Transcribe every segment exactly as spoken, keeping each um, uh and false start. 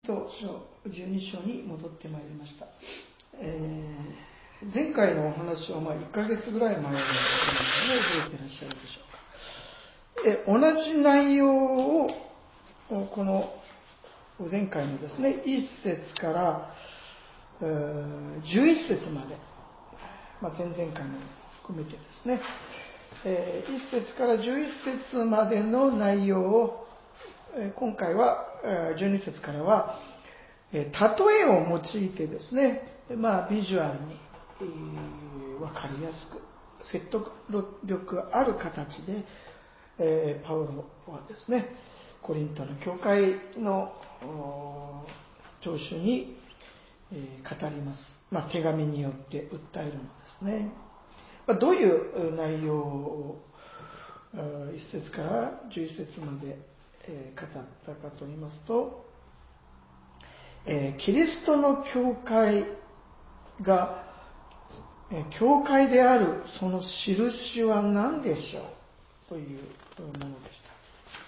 とじゅうに章に戻ってまいりました。えー、前回のお話はまあいっかげつぐらい前の覚えていらっしゃるでしょうか。え同じ内容をこの前回のですねいっ節から、えー、じゅういっ節まで、まあ、前々回も含めてですね、えー、いっ節からじゅういっ節までの内容を今回はじゅうに節からは例えを用いてですね、まあ、ビジュアルに、えー、分かりやすく説得力ある形で、えー、パウロはですねコリントの教会の聴衆に、えー、語ります、まあ、手紙によって訴えるのですね、まあ、どういう内容をいっ節からじゅういっ節まで語ったかと言いますと、えー、キリストの教会が、えー、教会であるその印は何でしょうというものでした。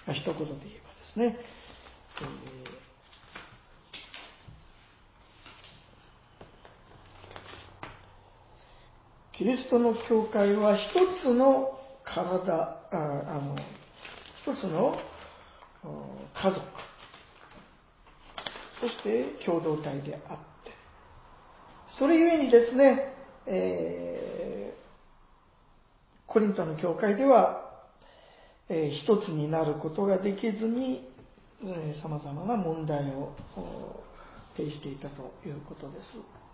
一言で言えばですね、えー、キリストの教会は一つの体、ああの一つの家族、そして共同体であって、それゆえにですね、えー、コリントの教会では、えー、一つになることができずに、さまざまな問題を呈していたということです。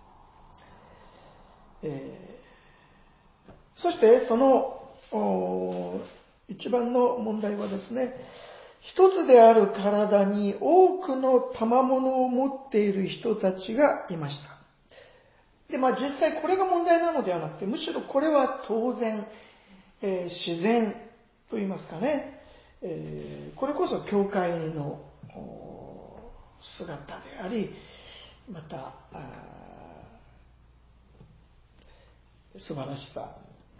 えー、そしてその一番の問題はですね、一つである体に多くの賜物を持っている人たちがいました。で、まあ実際これが問題なのではなくて、むしろこれは当然、えー、自然と言いますかね、えー、これこそ教会の姿であり、また素晴らしさ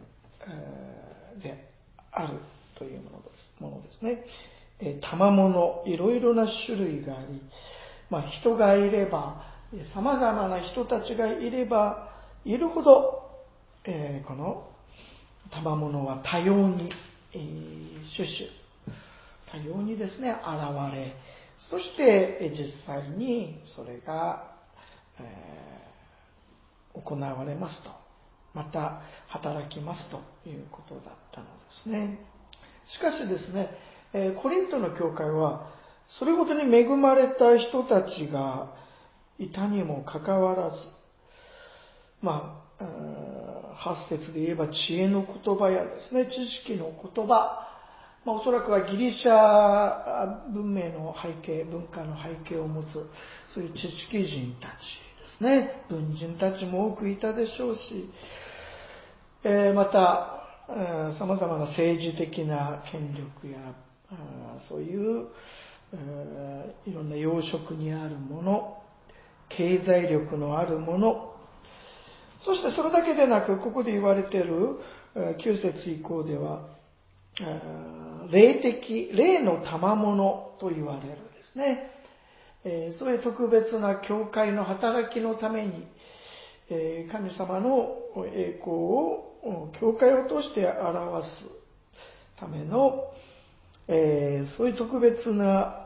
であるというものです、ものですね。賜物、いろいろな種類があり、まあ、人がいれば、様々な人たちがいればいるほど、えー、この賜物は多様に、えー、種々、多様にですね、現れ、そして実際にそれが、えー、行われますと、また働きますということだったのですね。しかしですね、コリントの教会はそれほどに恵まれた人たちがいたにもかかわらず、まあ、はち節で言えば知恵の言葉やですね、知識の言葉、まあ、おそらくはギリシャ文明の背景、文化の背景を持つそういう知識人たちですね、文人たちも多くいたでしょうし、えー、またさまざまな政治的な権力やそういういろんな要職にあるもの、経済力のあるもの、そしてそれだけでなく、ここで言われているきゅう節以降では霊的、霊の賜物と言われるですね、そういう特別な教会の働きのために神様の栄光を教会を通して表すための、えー、そういう特別な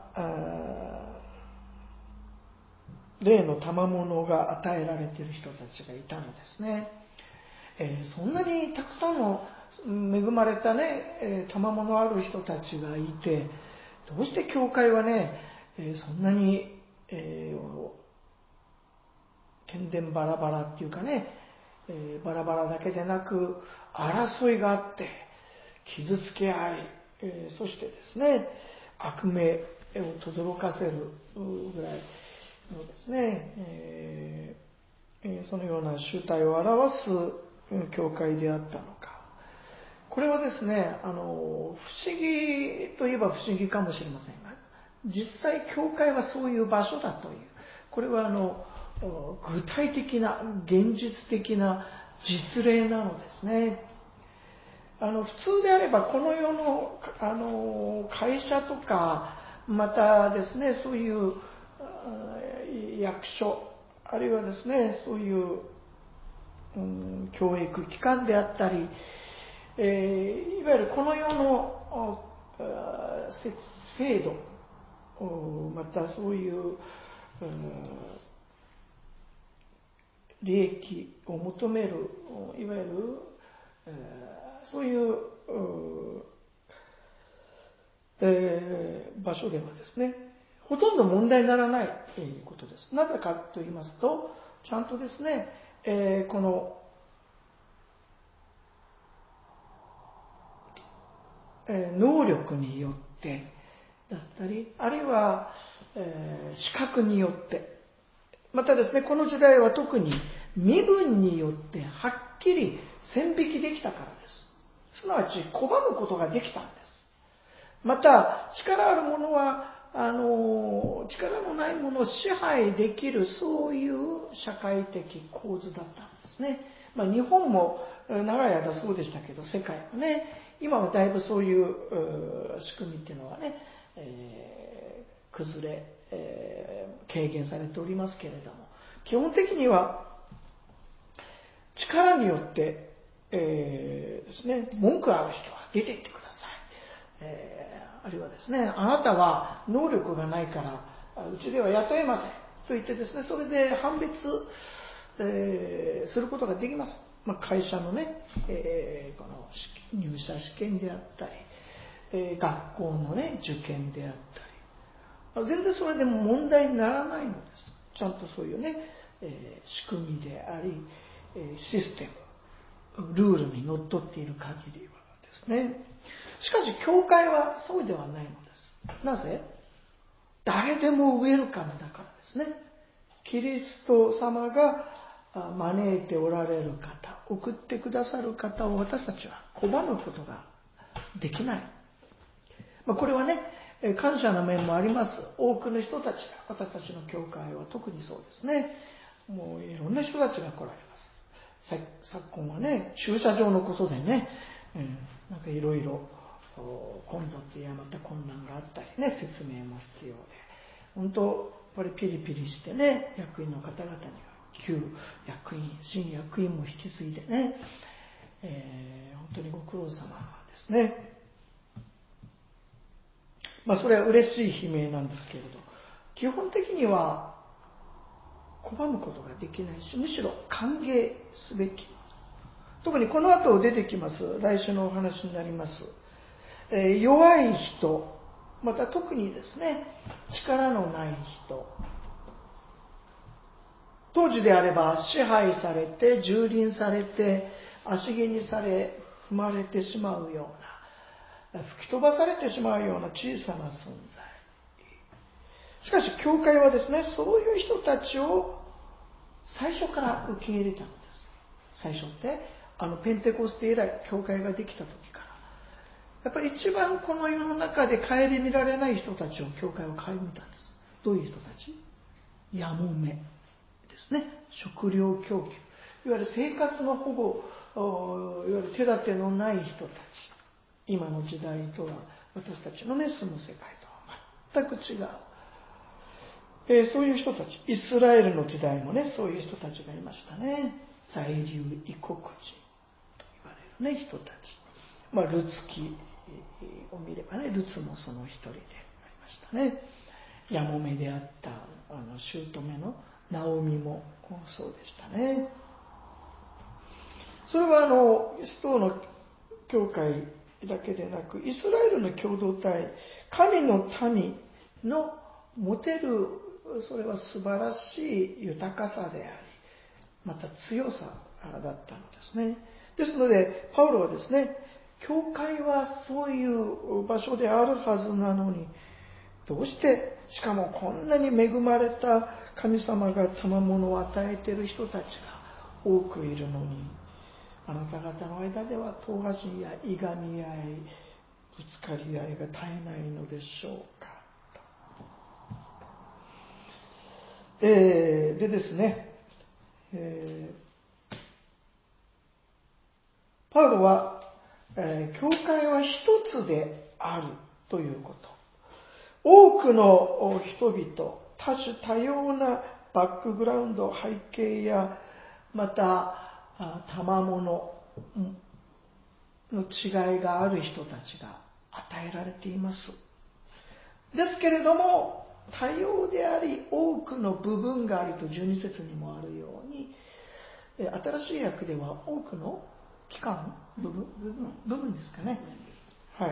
霊の賜物が与えられている人たちがいたのですね。えー、そんなにたくさんの恵まれたね、賜物ある人たちがいて、どうして教会はね、そんなに、えー、天然バラバラっていうかね、えー、バラバラだけでなく争いがあって傷つけ合い、えー、そしてですね悪名を轟かせるぐらいのですね、えー、そのような集体を表す教会であったのか。これはですね、あの不思議といえば不思議かもしれませんが、実際教会はそういう場所だという、これはあの具体的な現実的な実例なのですね。あの普通であればこの世の、あの会社とか、またですねそういう役所、あるいはですね、そういう、うん、教育機関であったり、えー、いわゆるこの世の制度、またそういう、うん、利益を求める、いわゆる、えー、そういう、えー、場所ではですね、ほとんど問題にならないことです。なぜかと言いますと、ちゃんとですね、えー、この、えー、能力によってだったり、あるいは、えー、資格によって、またですね、この時代は特に身分によってはっきり線引きできたからです。すなわち拒むことができたんです。また力ある者はあの力のない者を支配できる、そういう社会的構図だったんですね。まあ、日本も長い間そうでしたけど、世界はね、今はだいぶそういう仕組みっていうのはね、えー、崩れ、えー、軽減されておりますけれども、基本的には力によって、えー、ですね、文句ある人は出て行ってください。えー、あるいはですね、あなたは能力がないからうちでは雇えませんと言ってですね、それで判別、えー、することができます。まあ、会社のね、えー、この入社試験であったり、えー、学校のね受験であったり、全然それでも問題にならないのです。ちゃんとそういうね、えー、仕組みであり、えー、システム、ルールにのっとっている限りはですね。しかし教会はそうではないのです。なぜ？誰でもウェルカムだからですね。キリスト様が招いておられる方、送ってくださる方を私たちは拒むことができない。まあ、これはね、感謝の面もあります。多くの人たちが、私たちの教会は特にそうですね。もういろんな人たちが来られます。昨今はね、駐車場のことでね、うん、なんかいろいろ混雑やまた困難があったりね、説明も必要で、本当やっぱりピリピリしてね、役員の方々には旧役員、新役員も引き継いでね、えー、本当にご苦労様ですね。まあそれは嬉しい悲鳴なんですけれど、基本的には拒むことができないし、むしろ歓迎すべき。特にこの後出てきます、来週のお話になります、えー、弱い人、また特にですね、力のない人、当時であれば支配されて蹂躙されて足蹴にされ踏まれてしまうような、吹き飛ばされてしまうような小さな存在。しかし教会はですね、そういう人たちを最初から受け入れたのです。最初ってあのペンテコステ以来、教会ができた時から、やっぱり一番この世の中で顧みられない人たちを教会は顧みたんです。どういう人たち？やもめですね。食料供給、いわゆる生活の保護、いわゆる手立てのない人たち。今の時代とは、私たちのね、住む世界とは全く違う。えー、そういう人たち、イスラエルの時代もね、そういう人たちがいましたね。在留異国人と言われるね、人たち。まあ、ルツ記を見ればね、ルツもその一人でありましたね。やもめであったあの姑のナオミもそうでしたね。それはあの使徒の教会だけでなく、イスラエルの共同体、神の民の持てる、それは素晴らしい豊かさであり、また強さだったのですね。ですのでパウロはですね、教会はそういう場所であるはずなのに、どうして、しかもこんなに恵まれた神様が賜物を与えている人たちが多くいるのに、あなた方の間では党派心やいがみ合い、ぶつかり合いが絶えないのでしょうかと。えー、でですね、えー、パウロは、えー、教会は一つであるということ。多くの人々、多種多様なバックグラウンド、背景や、また、賜物の違いがある人たちが与えられています。ですけれども、多様であり、多くの部分がありとじゅうに節にもあるように、新しい訳では多くの期間部分部分部分ですかね。はい。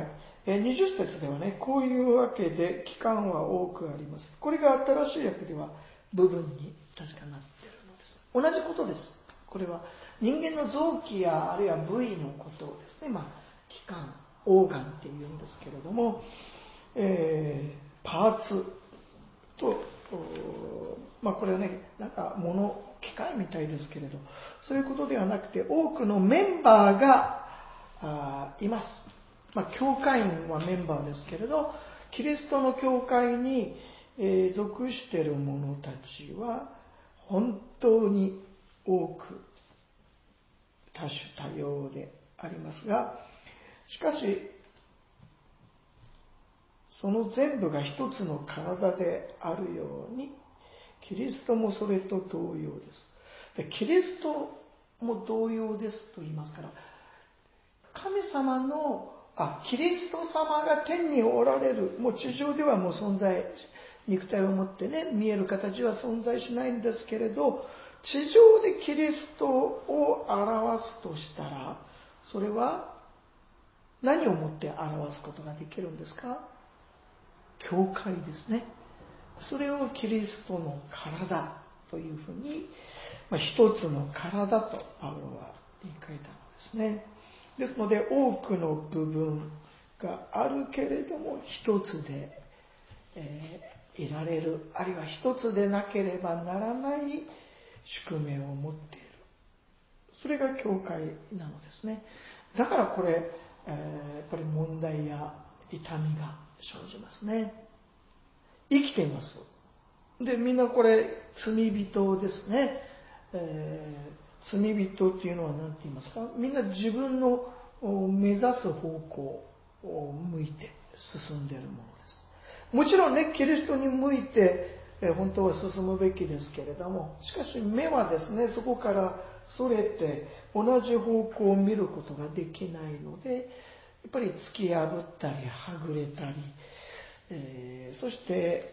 にじゅう節ではね、こういうわけで期間は多くあります。これが新しい訳では部分に確かなっているのです。同じことです。これは人間の臓器やあるいは部位のことをですね、まあ、器官、オーガンっていうんですけれども、えー、パーツと、まあこれはね、なんか物、機械みたいですけれど、そういうことではなくて、多くのメンバーがあいます。まあ、教会員はメンバーですけれど、キリストの教会に、えー、属している者たちは、本当に多く、多種多様でありますが、しかし、その全部が一つの体であるように、キリストもそれと同様です。で、キリストも同様ですと言いますから、神様の、あ、キリスト様が天におられる、もう地上ではもう存在、肉体を持ってね、見える形は存在しないんですけれど、地上でキリストを表すとしたら、それは何をもって表すことができるんですか？教会ですね。それをキリストの体というふうに、まあ、一つの体とパウロは言い換えたのですね。ですので、多くの部分があるけれども、一つで、えー、いられる、あるいは一つでなければならない宿命を持っている。それが教会なのですね。だからこれ、えー、やっぱり問題や痛みが生じますね。生きています。で、みんなこれ、罪人ですね。えー、罪人っていうのは何て言いますか？みんな自分の目指す方向を向いて進んでいるものです。もちろんね、キリストに向いて、えー、本当は進むべきですけれども、しかし目はですね、そこからそれて同じ方向を見ることができないので、やっぱり突き破ったり、はぐれたり、えー、そして、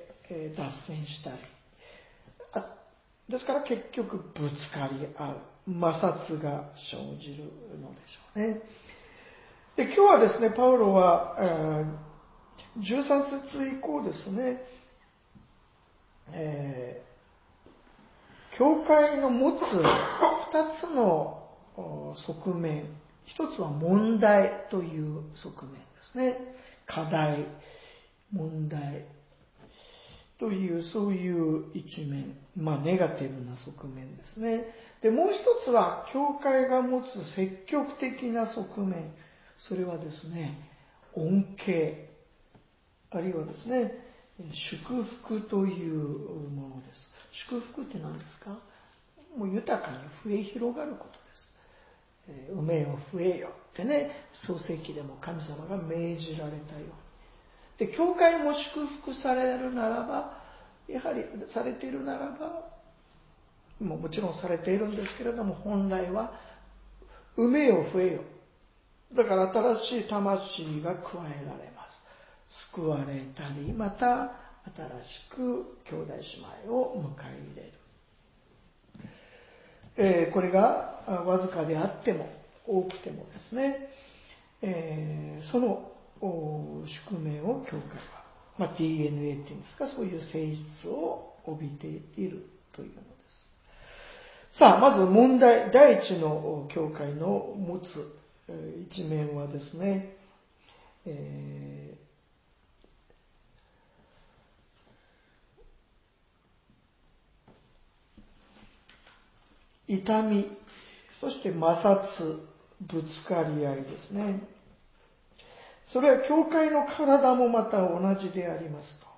えー、脱線したり。あ、ですから結局ぶつかり合う。摩擦が生じるのでしょうね。で、今日はですね、パウロは、えー、じゅうさん節以降ですね、えー、教会の持つ二つの側面、一つは問題という側面ですね。課題、問題という、そういう一面、まあネガティブな側面ですね。で、もう一つは、教会が持つ積極的な側面、それはですね、恩恵、あるいはですね、祝福というものです。祝福って何ですか？もう豊かに増え広がることです。埋めよ増えよってね、創世記でも神様が命じられたように。で、教会も祝福されるならば、やはりされているならば、ももちろんされているんですけれども、本来は、埋めよ増えよ。だから新しい魂が加えられます。救われたり、また新しく兄弟姉妹を迎え入れる。えー、これがわずかであっても、多くてもですね、えー、その宿命を教会は、まあ、ディーエヌエー っていうんですか、そういう性質を帯びているというのです。さあ、まず問題、第一の教会の持つ一面はですね、えー、痛み、そして摩擦、ぶつかり合いですね。それは教会の体もまた同じでありますと。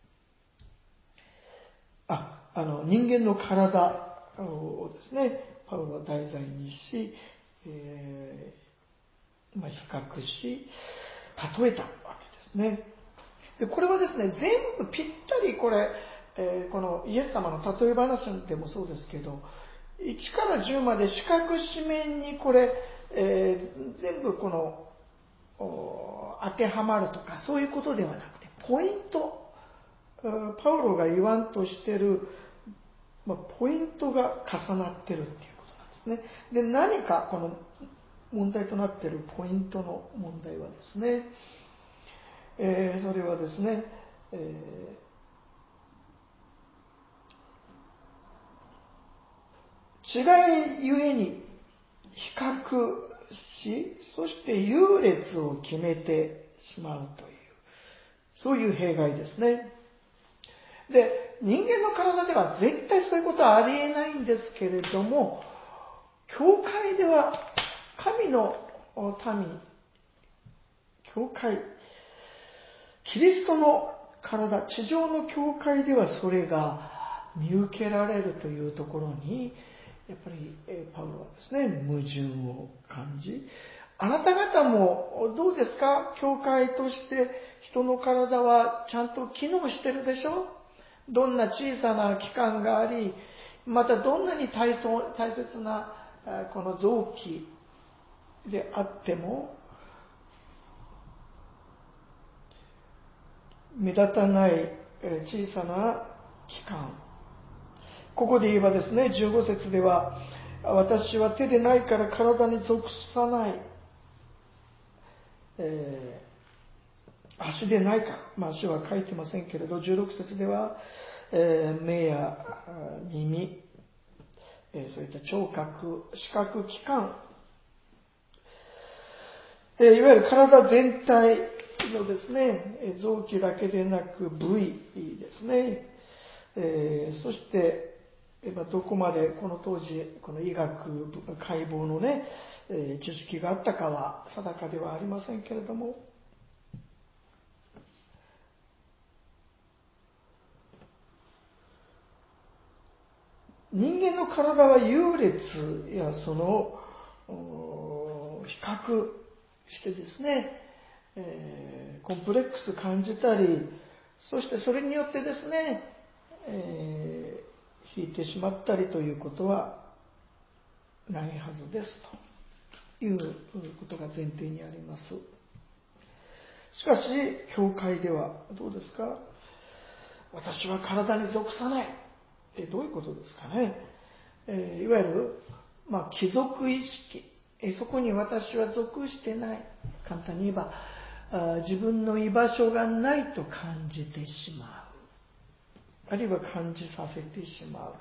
あ、あの、人間の体をですね、パウロは題材にし、えーまあ、比較し、例えたわけですね。で、これはですね、全部ぴったりこれ、 えー、このイエス様の例え話でもそうですけど、いちからじゅうまで四角四面にこれ、えー、全部この当てはまるとかそういうことではなくて、ポイント、パウロが言わんとしている、まあ、ポイントが重なっているっていうことなんですね。で、何かこの問題となっているポイントの問題はですね、えー、それはですね、えー、違いゆえに比較し、そして優劣を決めてしまうという、そういう弊害ですね。で、人間の体では絶対そういうことはありえないんですけれども、教会では神の民、教会、キリストの体、地上の教会ではそれが見受けられるというところに、やっぱりパウロはですね、矛盾を感じ、あなた方もどうですか？教会として人の体はちゃんと機能してるでしょ？どんな小さな器官があり、またどんなに大切なこの臓器であっても、目立たない小さな器官。ここで言えばですね、じゅうご節では、私は手でないから体に属さない。えー、足でないか、まあ、足は書いてませんけれど、じゅうろく節では、えー、目や耳、えー、そういった聴覚、視覚器官、えー、いわゆる体全体のですね、臓器だけでなく部位ですね、えー、そしてどこまでこの当時この医学解剖のね知識があったかは定かではありませんけれども、人間の体は優劣やその比較してですね、えー、コンプレックス感じたり、そしてそれによってですね、えー引いてしまったりということはないはずですということが前提にあります。しかし教会ではどうですか？私は体に属さない。えどういうことですかね？えー、いわゆる、まあ、貴族意識、えそこに私は属してない。簡単に言えばあ自分の居場所がないと感じてしまう。あるいは感じさせてしま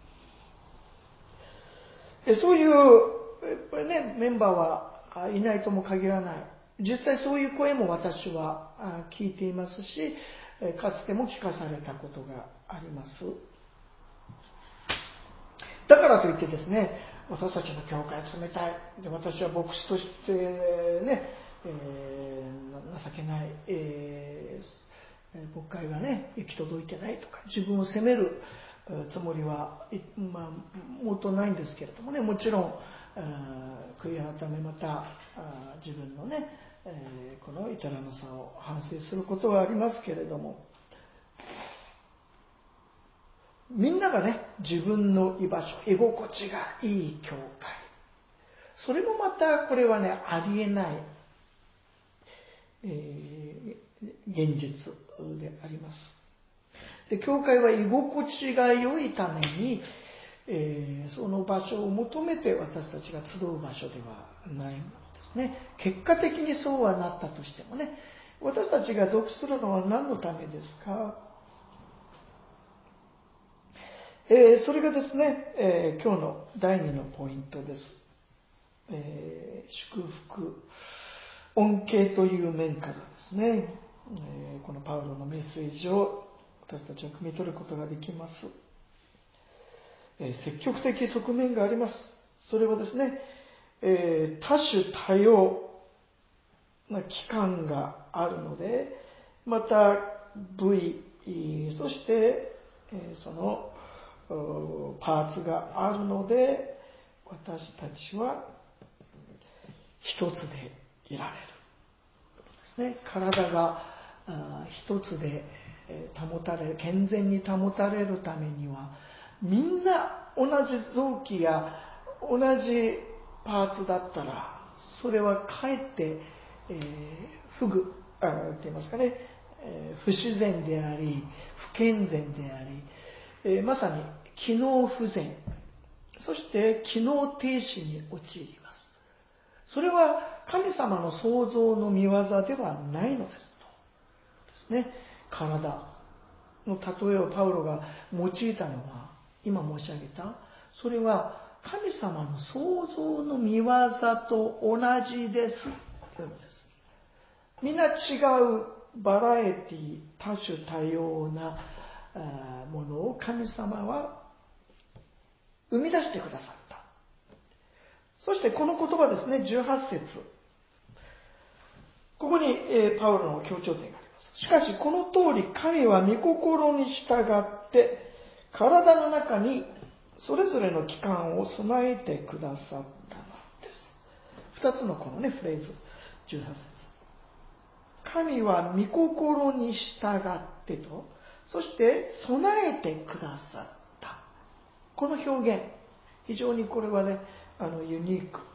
う。そういう、やっぱりね、メンバーはいないとも限らない。実際そういう声も私は聞いていますし、かつても聞かされたことがあります。だからといってですね、私たちの教会は冷たい。で私は牧師としてね、えー、情けない。えー牧会がね、行き届いてないとか、自分を責めるつもりは、まあ、もっとないんですけれどもね、もちろん、悔い改めまた、自分のね、この至らなさを反省することはありますけれども、みんながね、自分の居場所、居心地がいい教会。それもまた、これはね、ありえない、えー現実であります。で、教会は居心地が良いために、えー、その場所を求めて私たちが集う場所ではないものですね。結果的にそうはなったとしてもね、私たちが属するのは何のためですか？えー、それがですね、えー、今日のだいにのポイントです。えー、祝福、恩恵という面からですね、えー、このパウロのメッセージを私たちは汲み取ることができます。えー、積極的側面があります。それはですね、えー、多種多様な器官があるので、また部位、そして、えー、そのパーツがあるので、私たちは一つでいられる。ですね、体が一つで保たれる、健全に保たれるためには、みんな同じ臓器や同じパーツだったら、それはかえって、えー、不具、あ、って言いますかね、えー、不自然であり、不健全であり、えー、まさに機能不全、そして機能停止に陥ります。それは神様の創造の御業ではないのですと。ですね。体の例えをパウロが用いたのは、今申し上げた、それは神様の創造の御業と同じですというのです。みんな違うバラエティ、多種多様なものを神様は生み出してくださった。そしてこの言葉ですね、じゅうはち節。ここに、えー、パウロの強調点があります。しかしこの通り神は御心に従って体の中にそれぞれの器官を備えてくださったのです。二つのこのね、フレーズ。じゅうはち節。神は御心に従ってと、そして備えてくださった。この表現、非常にこれはね、あのユニーク。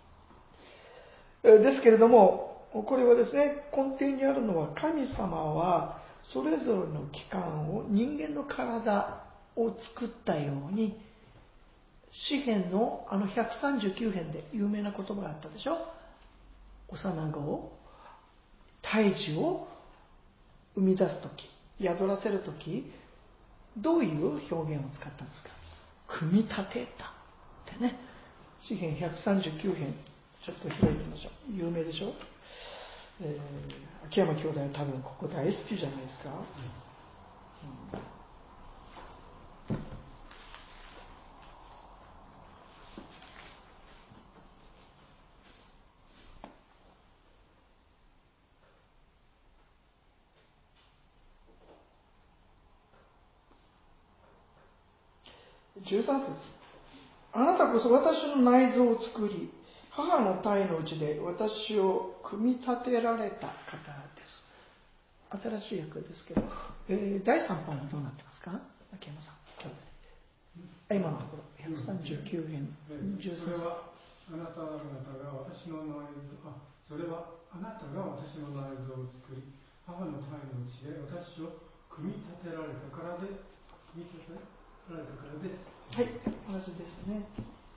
ですけれども、これはですね、根底にあるのは、神様はそれぞれの器官を人間の体を作ったように、詩篇のあのひゃくさんじゅうきゅう編で有名な言葉があったでしょ。幼子を、胎児を生み出すとき、宿らせるとき、どういう表現を使ったんですか。組み立てたってね。詩篇ひゃくさんじゅうきゅう編、ちょっと開いてみましょう。有名でしょ。えー、秋山兄弟は多分ここ大好きじゃないですか。うんじゅうさん節。あなたこそ私の内臓を作り、母の胎のうちで私を組み立てられた方です。新しい訳ですけど、えー、だいさん版はどうなってますか。秋山さん、兄弟。今のところひゃくさんじゅうきゅう編じゅうさん節。それはあなた方が私の内臓あそれはあなたが私の内臓を作り、母の胎のうちで私を組み立てられたからで組み立てられたからです。はい、同じですね。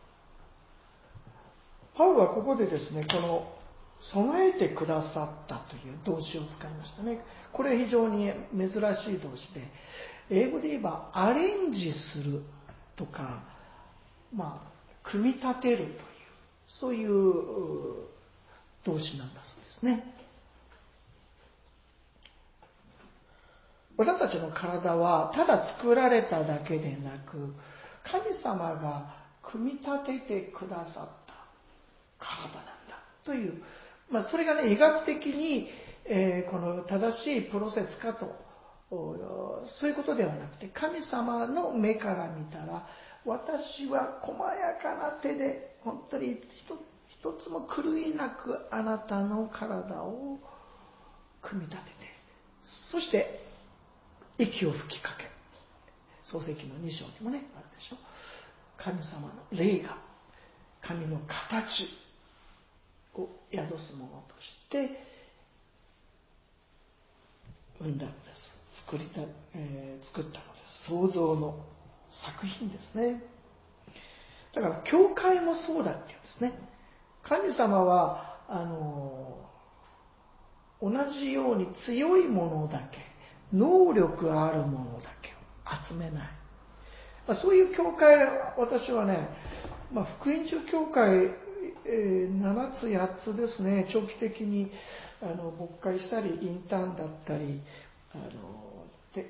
パウロはここでですね、この備えてくださったという動詞を使いましたね。これ非常に珍しい動詞で、英語で言えばアレンジするとか、まあ、組み立てるという、そういう動詞なんだそうですね。私たちの体はただ作られただけでなく、神様が組み立ててくださった体なんだという、まあ、それがね、医学的に、えー、この正しいプロセスかと、そういうことではなくて、神様の目から見たら、私は細やかな手で本当に一つも狂いなくあなたの体を組み立てて、そして息を吹きかけ、創世記のに章にもねあるでしょ。神様の霊が神の形を宿すものとして生んだのです。作りた、えー、作ったのです。創造の作品ですね。だから教会もそうだっていうんですね。神様はあの同じように強いものだけ、能力あるものだけを集めない、まあ、そういう教会、私はね、まあ、福音中教会、えー、ななつやっつですね、長期的にあの牧会したりインターンだったりあの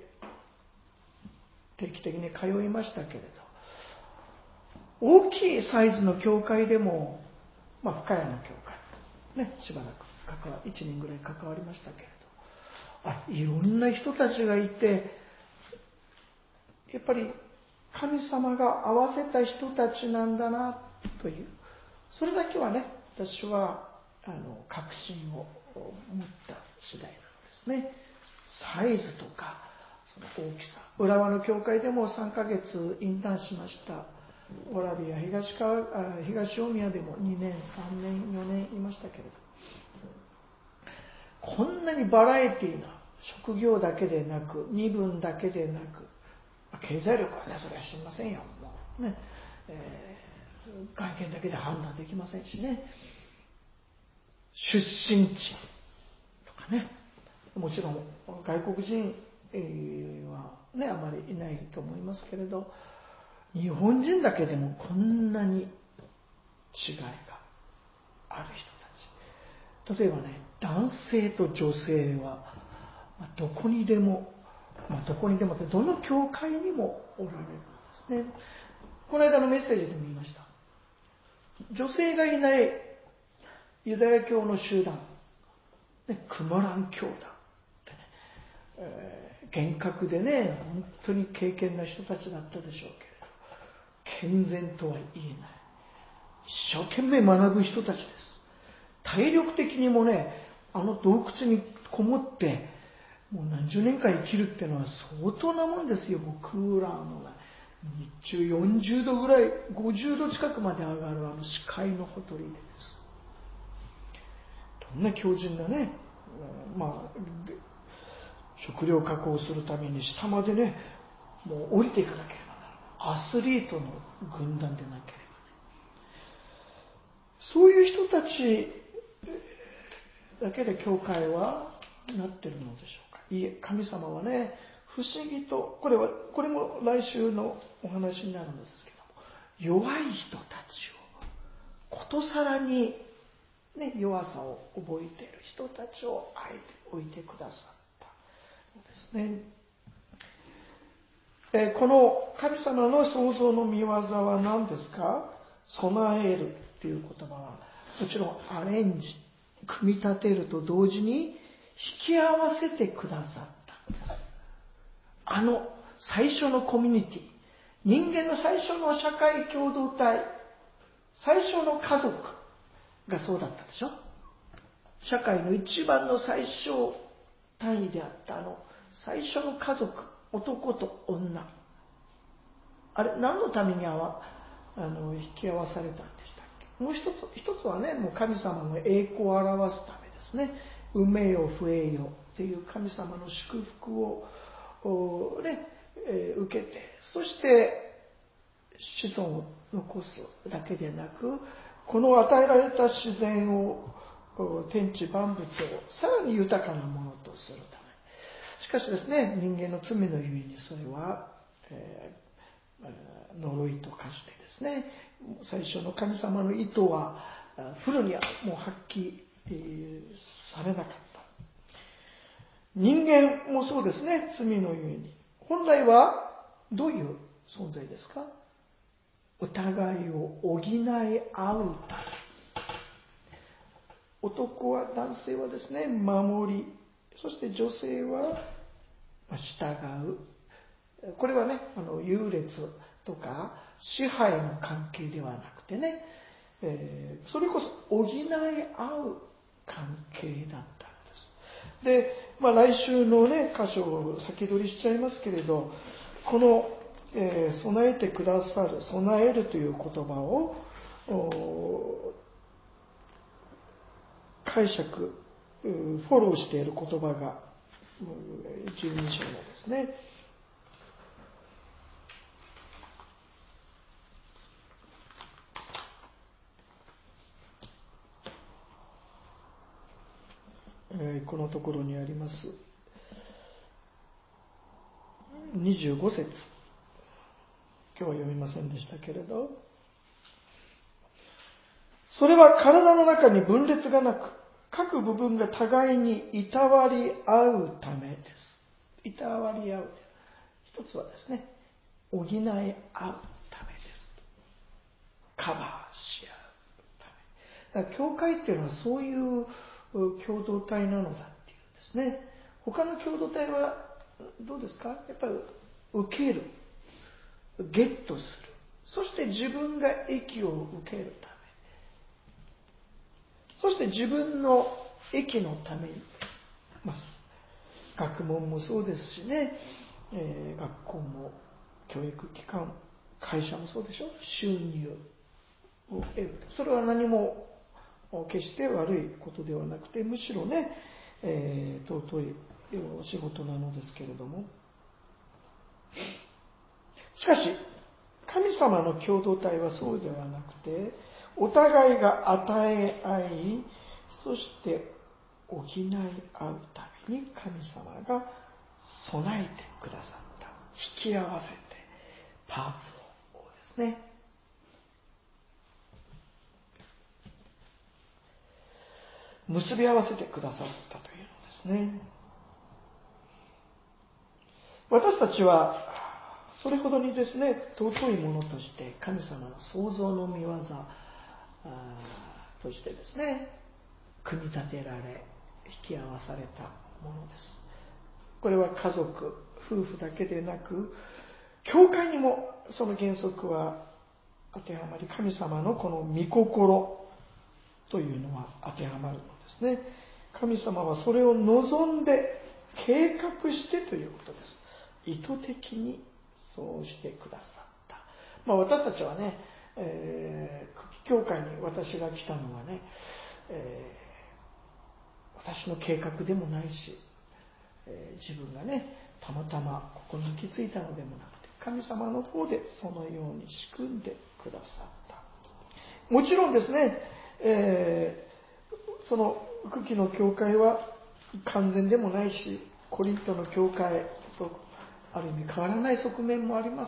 定期的に通いましたけれど、大きいサイズの教会でも、まあ、深谷の教会、ね、しばらく関わいちねんぐらい関わりましたけれど、あ、いろんな人たちがいて、やっぱり神様が合わせた人たちなんだなという、それだけはね、私はあの確信を持った次第なのですね。サイズとかその大きさ。浦和の教会でもさんかげつインターンしました。蕨や東川、東大宮でもにねん、さんねん、よねんいましたけれど、こんなにバラエティーな職業だけでなく、身分だけでなく、経済力はね、それは知りませんよ。もうね、えー、外見だけで判断できませんしね。出身地とかね、もちろん外国人はね、あまりいないと思いますけれど、日本人だけでもこんなに違いがある人たち。例えばね、男性と女性は、まあ、どこにでも、まあ、どこにでもってどの教会にもおられるんですね。この間のメッセージでも言いました。女性がいないユダヤ教の集団、ね、クマラン教団ってね、えー、厳格でね、本当に敬虔な人たちだったでしょうけれど、健全とは言えない。一生懸命学ぶ人たちです。体力的にもね、あの洞窟にこもって、もう何十年間生きるっていうのは相当なもんですよ。もうクーラーのが日中よんじゅうどぐらい、ごじゅうど近くまで上がるあの視界のほとりでです。どんな強靭なね、まあ、食料確保するために下までね、もう降りていかなければならない。アスリートの軍団でなければね。そういう人たちだけで教会はなっているのでしょうか。いえ、神様はね、不思議と、これは、これも来週のお話になるんですけども、弱い人たちを、ことさらに、ね、弱さを覚えている人たちをあえて置いてくださったのですね。えこの神様の創造の見業は何ですか？備えるという言葉は、もちろんアレンジ、組み立てると同時に引き合わせてくださったんです。あの最初のコミュニティ、人間の最初の社会共同体、最初の家族がそうだったでしょ。社会の一番の最小単位であったあの最初の家族、男と女、あれ何のためにあわあの引き合わされたんでしたっけ。もう一つ一つはね、もう神様の栄光を表すためですね。産めよ増えよっていう神様の祝福を、ねえー、受けて、そして子孫を残すだけでなく、この与えられた自然を、天地万物をさらに豊かなものとするため。しかしですね、人間の罪のゆえにそれは、えー、呪いと化してですね、最初の神様の意図はフルにはもう発揮、えー、されなかった。人間もそうですね、罪のゆえに。本来はどういう存在ですか？お互いを補い合うため。男は、男性はですね、守り、そして女性は従う。これはね、あの優劣とか支配の関係ではなくてね、えー、それこそ補い合う関係だったんです。で、まあ、来週のね、箇所を先取りしちゃいますけれど、この、えー、備えてくださる、備えるという言葉を解釈、フォローしている言葉がじゅうに章のですね、えー、このところにありますにじゅうご節、今日は読みませんでしたけれど、それは体の中に分裂がなく、各部分が互いにいたわり合うためです。いたわり合う。一つはですね、補い合うためです。カバーし合うため。だから教会っていうのはそういう共同体なのだっていうんですね。他の共同体はどうですか？やっぱり受ける、ゲットする、そして自分が益を受けるため、そして自分の益のために、まあ、学問もそうですしね、 えー、学校も教育機関、会社もそうでしょ、収入を得る。それは何も決して悪いことではなくて、むしろね、えー、尊いお仕事なのですけれども、しかし神様の共同体はそうではなくて、お互いが与え合い、そして補い合うために神様が備えてくださった、引き合わせてパーツをですね、結び合わせてくださったというのですね。私たちはそれほどにですね、尊いものとして神様の創造の御業としてですね、組み立てられ引き合わされたものです。これは家族、夫婦だけでなく、教会にもその原則は当てはまり、神様のこの御心というのは当てはまるのですね。神様はそれを望んで計画してということです。意図的にそうしてくださった。まあ、私たちはね、えー、教会に私が来たのはね、えー、私の計画でもないし、えー、自分がねたまたまここに行き着いたのでもなくて、神様の方でそのように仕組んでくださった。もちろんですね、えー、その久喜の教会は完全でもないし、コリントの教会とある意味変わらない側面もあります。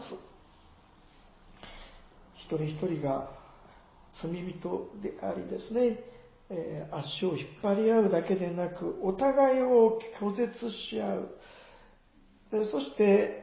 一人一人が罪人でありですね、えー、足を引っ張り合うだけでなく、お互いを拒絶し合う、そして、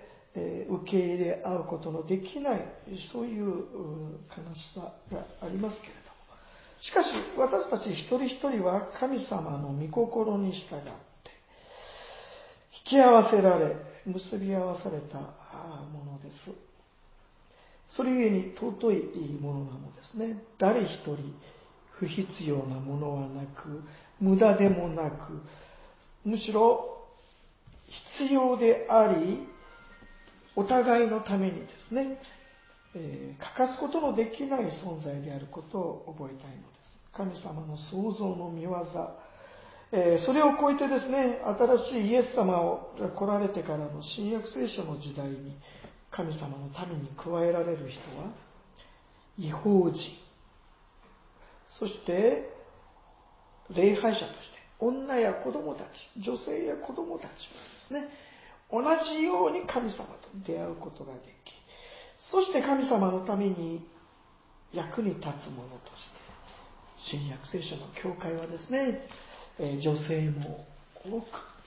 えー、受け入れ合うことのできない、そういう悲しさがありますけれども、しかし私たち一人一人は神様の御心に従って引き合わせられ結び合わされたものです。それゆえに尊いものなのですね。誰一人不必要なものはなく、無駄でもなく、むしろ必要であり、お互いのためにですね、えー、欠かすことのできない存在であることを覚えたいのです。神様の創造の御業、えー、それを超えてですね、新しいイエス様が来られてからの新約聖書の時代に、神様の民に加えられる人は異邦人、そして礼拝者として女や子供たち、女性や子供たちもですね、同じように神様と出会うことができ、そして神様のために役に立つものとして新約聖書の教会はですね、女性も多く加えられ、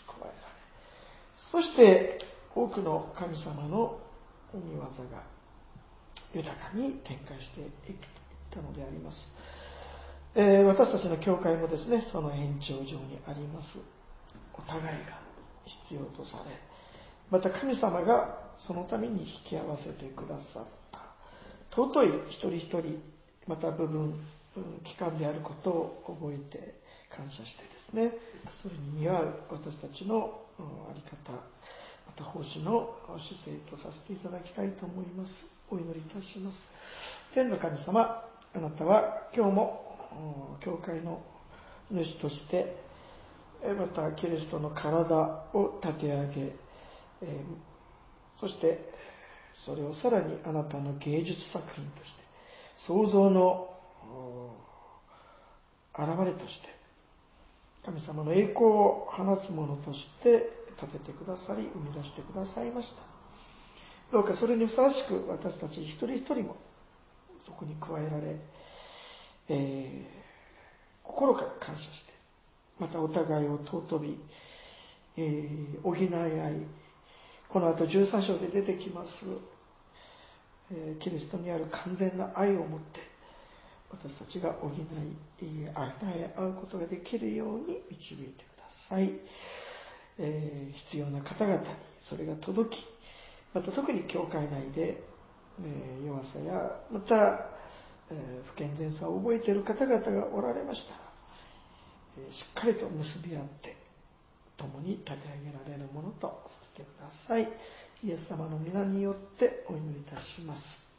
そして多くの神様の御業が豊かに展開していったのであります。えー、私たちの教会もですね、その延長上にあります。お互いが必要とされ、また神様がそのために引き合わせてくださった尊い一人一人、また部分期間であることを覚えて感謝してですね、それに見合う私たちのあり方、また奉仕の姿勢とさせていただきたいと思います。お祈りいたします。天の神様、あなたは今日も教会の主として、またキリストの体を立て上げ、そしてそれをさらにあなたの芸術作品として、創造の現れとして神様の栄光を放つものとして立ててくださり、生み出してくださいました。どうかそれにふさわしく私たち一人一人もそこに加えられ、えー、心から感謝して、またお互いを尊び、えー、補い合い、この後じゅうさん章で出てきます、えー、キリストにある完全な愛を持って私たちが補い与え合うことができるように導いてください。えー、必要な方々にそれが届き、また特に教会内で、えー、弱さやまた、えー、不健全さを覚えている方々がおられましたら、えー、しっかりと結び合って共に立て上げられるものとさせてください。 イエス様の皆によってお祈りいたします。